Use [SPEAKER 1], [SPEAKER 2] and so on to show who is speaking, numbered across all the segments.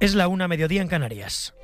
[SPEAKER 1] Es la 1:00 en Canarias.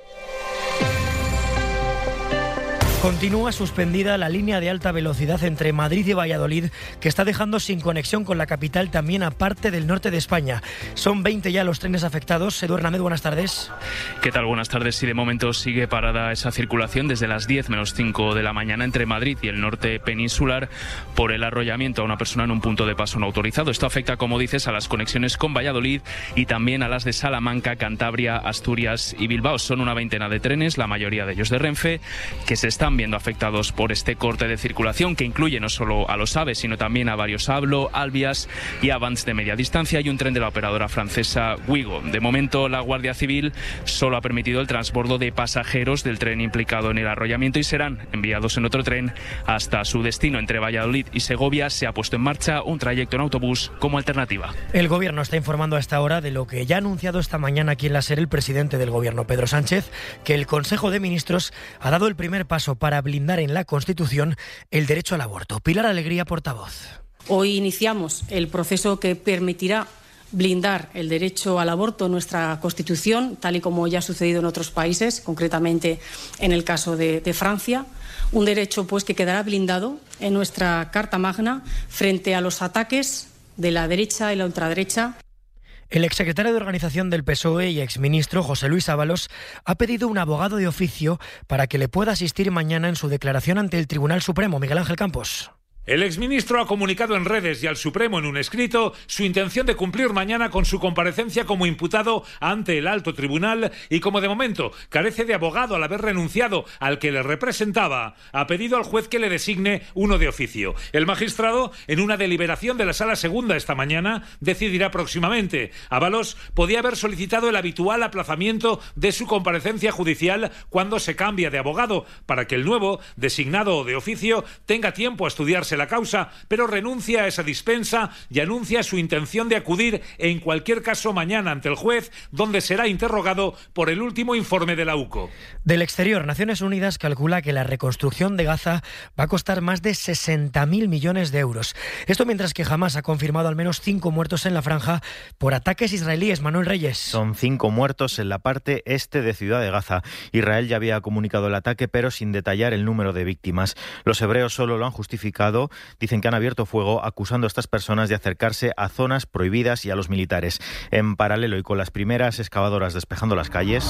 [SPEAKER 1] Continúa suspendida la línea de alta velocidad entre Madrid y Valladolid, que está dejando sin conexión con la capital también a parte del norte de España. Son 20 ya los trenes afectados. Edu Hernández, buenas tardes.
[SPEAKER 2] ¿Qué tal? Buenas tardes. Sí, de momento sigue parada esa circulación desde las 10 menos 5 de la mañana entre Madrid y el norte peninsular por el arrollamiento a una persona en un punto de paso no autorizado. Esto afecta, como dices, a las conexiones con Valladolid y también a las de Salamanca, Cantabria, Asturias y Bilbao. Son una veintena de trenes, la mayoría de ellos de Renfe, que se están viendo afectados por este corte de circulación que incluye no solo a los AVE, sino también a varios Ablo, Albias y Avants de media distancia y un tren de la operadora francesa Ouigo. De momento, la Guardia Civil solo ha permitido el transbordo de pasajeros del tren implicado en el arrollamiento y serán enviados en otro tren hasta su destino. Entre Valladolid y Segovia se ha puesto en marcha un trayecto en autobús como alternativa.
[SPEAKER 1] El Gobierno está informando a esta hora de lo que ya ha anunciado esta mañana aquí en la SER el presidente del Gobierno, Pedro Sánchez, que el Consejo de Ministros ha dado el primer paso para blindar en la Constitución el derecho al aborto. Pilar Alegría, portavoz.
[SPEAKER 3] Hoy iniciamos el proceso que permitirá blindar el derecho al aborto en nuestra Constitución, tal y como ya ha sucedido en otros países, concretamente en el caso de Francia. Un derecho pues que quedará blindado en nuestra Carta Magna frente a los ataques de la derecha y la ultraderecha.
[SPEAKER 1] El exsecretario de Organización del PSOE y exministro José Luis Ábalos ha pedido un abogado de oficio para que le pueda asistir mañana en su declaración ante el Tribunal Supremo. Miguel Ángel Campos.
[SPEAKER 4] El exministro ha comunicado en redes y al Supremo en un escrito su intención de cumplir mañana con su comparecencia como imputado ante el alto tribunal y como de momento carece de abogado al haber renunciado al que le representaba, ha pedido al juez que le designe uno de oficio. El magistrado, en una deliberación de la Sala Segunda esta mañana, decidirá próximamente. Ábalos podía haber solicitado el habitual aplazamiento de su comparecencia judicial cuando se cambia de abogado, para que el nuevo, designado de oficio, tenga tiempo a estudiarse la causa, pero renuncia a esa dispensa y anuncia su intención de acudir en cualquier caso mañana ante el juez, donde será interrogado por el último informe de la UCO.
[SPEAKER 1] Del exterior, Naciones Unidas calcula que la reconstrucción de Gaza va a costar más de 60.000 millones de euros. Esto mientras que Hamás ha confirmado al menos 5 muertos en la franja por ataques israelíes. Manuel Reyes.
[SPEAKER 5] Son 5 muertos en la parte este de Ciudad de Gaza. Israel ya había comunicado el ataque, pero sin detallar el número de víctimas. Los hebreos solo lo han justificado. Dicen que han abierto fuego acusando a estas personas de acercarse a zonas prohibidas y a los militares. En paralelo y con las primeras excavadoras despejando las calles,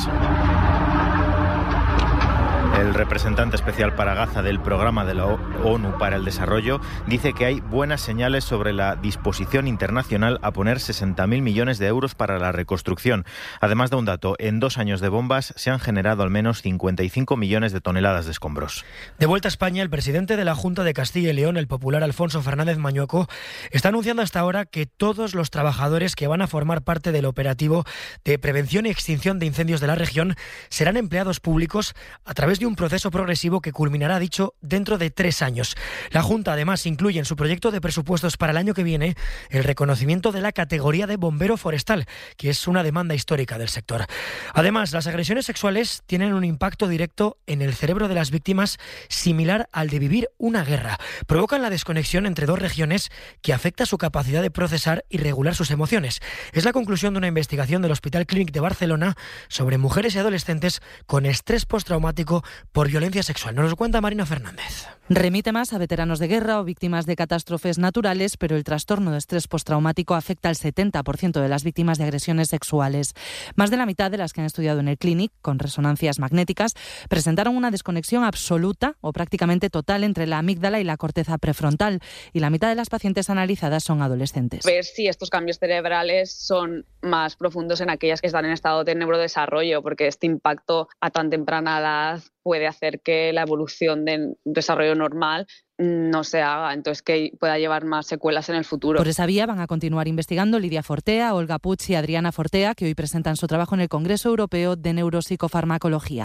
[SPEAKER 5] el representante especial para Gaza del Programa de la ONU para el Desarrollo dice que hay buenas señales sobre la disposición internacional a poner 60.000 millones de euros para la reconstrucción. Además de un dato, en 2 años de bombas se han generado al menos 55 millones de toneladas de escombros.
[SPEAKER 1] De vuelta a España, el presidente de la Junta de Castilla y León, el popular Alfonso Fernández Mañueco, está anunciando hasta ahora que todos los trabajadores que van a formar parte del operativo de prevención y extinción de incendios de la región serán empleados públicos a través de un proceso progresivo que culminará, dicho, dentro de 3 años. La Junta, además, incluye en su proyecto de presupuestos para el año que viene el reconocimiento de la categoría de bombero forestal, que es una demanda histórica del sector. Además, las agresiones sexuales tienen un impacto directo en el cerebro de las víctimas similar al de vivir una guerra. Provocan la desconexión entre 2 regiones que afecta su capacidad de procesar y regular sus emociones. Es la conclusión de una investigación del Hospital Clínic de Barcelona sobre mujeres y adolescentes con estrés postraumático por violencia sexual. Nos lo cuenta Marina Fernández.
[SPEAKER 6] Remite más a veteranos de guerra o víctimas de catástrofes naturales, pero el trastorno de estrés postraumático afecta al 70% de las víctimas de agresiones sexuales. Más de la mitad de las que han estudiado en el Clínic, con resonancias magnéticas, presentaron una desconexión absoluta o prácticamente total entre la amígdala y la corteza prefrontal, y la mitad de las pacientes analizadas son adolescentes.
[SPEAKER 7] Ver si estos cambios cerebrales son más profundos en aquellas que están en estado de neurodesarrollo, porque este impacto a tan temprana edad puede hacer que la evolución del desarrollo normal no se haga, entonces que pueda llevar más secuelas en el futuro.
[SPEAKER 6] Por esa vía van a continuar investigando Lidia Fortea, Olga Puig y Adriana Fortea, que hoy presentan su trabajo en el Congreso Europeo de Neuropsicofarmacología.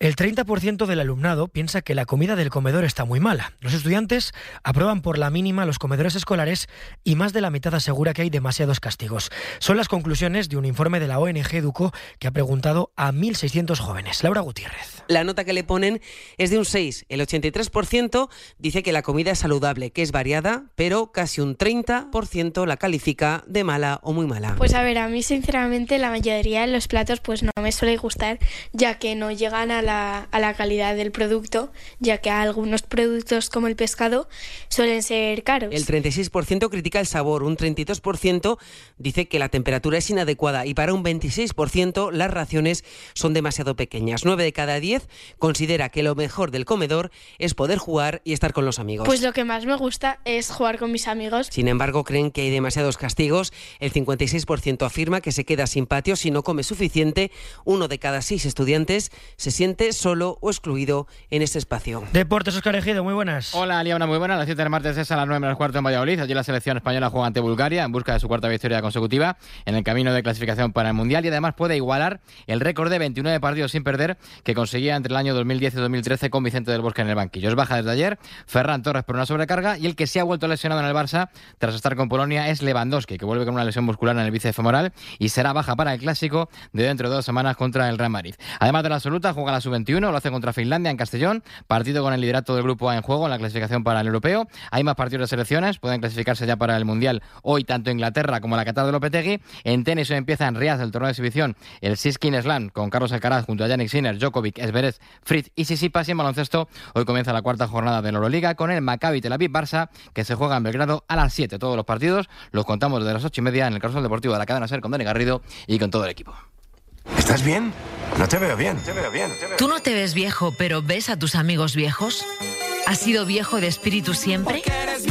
[SPEAKER 1] El 30% del alumnado piensa que la comida del comedor está muy mala. Los estudiantes aprueban por la mínima los comedores escolares y más de la mitad asegura que hay demasiados castigos. Son las conclusiones de un informe de la ONG Educo que ha preguntado a 1.600 jóvenes. Laura Gutiérrez.
[SPEAKER 8] La nota que le ponen es de un 6. El 83% dice que la comida es saludable, que es variada, pero casi un 30% la califica de mala o muy mala.
[SPEAKER 9] Pues a ver, a mí sinceramente la mayoría de los platos pues no me suele gustar, ya que no llegan a la calidad del producto, ya que algunos productos como el pescado suelen ser caros.
[SPEAKER 8] El 36% critica el sabor, un 32% dice que la temperatura es inadecuada y para un 26% las raciones son demasiado pequeñas. 9 de cada 10 considera que lo mejor del comedor es poder jugar y estar con los amigos.
[SPEAKER 9] Pues lo que más me gusta es jugar con mis amigos.
[SPEAKER 8] Sin embargo, creen que hay demasiados castigos. El 56% afirma que se queda sin patio si no come suficiente. 1 de cada 6 estudiantes se siente solo o excluido en este espacio.
[SPEAKER 1] Deportes, Óscar Ejido, muy buenas.
[SPEAKER 10] Hola, Liana, muy buenas. Las 7 del martes es a las 9 menos cuarto en Valladolid. Allí la selección española juega ante Bulgaria en busca de su cuarta victoria consecutiva en el camino de clasificación para el Mundial y además puede igualar el récord de 29 partidos sin perder que conseguía entre el año 2010 y 2013 con Vicente del Bosque en el banquillo. Es baja desde ayer Ferran Torres por una sobrecarga y el que se ha vuelto lesionado en el Barça tras estar con Polonia es Lewandowski, que vuelve con una lesión muscular en el bíceps femoral y será baja para el clásico de dentro de 2 semanas contra el Real Madrid. Además de la absoluta, juega la sub-21, lo hace contra Finlandia en Castellón, partido con el liderato del grupo A en juego en la clasificación para el europeo. Hay más partidos de selecciones, pueden clasificarse ya para el Mundial hoy tanto Inglaterra como la Qatar de Lopetegui. En tenis hoy empieza en Riad el torneo de exhibición, el Siskin Slam con Carlos Alcaraz junto a Jannik Sinner, Djokovic, Zverev, Fritz y Tsitsipas. Y en baloncesto hoy comienza la cuarta jornada de la Euroliga con el Maccabi Tel Aviv Barça que se juega en Belgrado a las 7. Todos los partidos los contamos desde las 8:30 en el Carrusel Deportivo de la cadena SER con Dani Garrido y con todo el equipo.
[SPEAKER 11] ¿Estás bien? No te veo bien.
[SPEAKER 12] ¿Tú no te ves viejo, pero ves a tus amigos viejos? ¿Has sido viejo de espíritu siempre?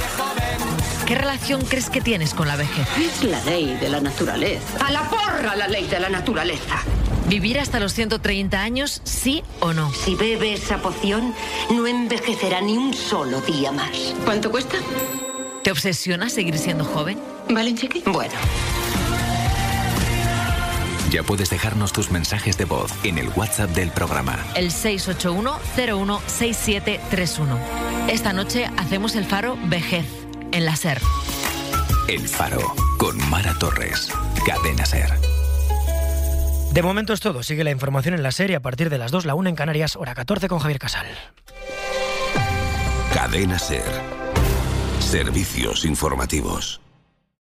[SPEAKER 12] ¿Qué relación crees que tienes con la vejez?
[SPEAKER 13] Es la ley de la naturaleza. ¡A la porra la ley de la naturaleza!
[SPEAKER 12] ¿Vivir hasta los 130 años, sí o no?
[SPEAKER 13] Si bebe esa poción, no envejecerá ni un solo día más. ¿Cuánto cuesta?
[SPEAKER 12] ¿Te obsesiona seguir siendo joven?
[SPEAKER 13] ¿Vale, chiqui? Bueno.
[SPEAKER 14] Ya puedes dejarnos tus mensajes de voz en el WhatsApp del programa.
[SPEAKER 12] El 681-016731. Esta noche hacemos el Faro Vejez, en la SER.
[SPEAKER 14] El Faro, con Mara Torres. Cadena SER.
[SPEAKER 1] De momento es todo. Sigue la información en la SER a partir de las 2, la 1 en Canarias, hora 14 con Javier Casal.
[SPEAKER 14] Cadena SER. Servicios informativos.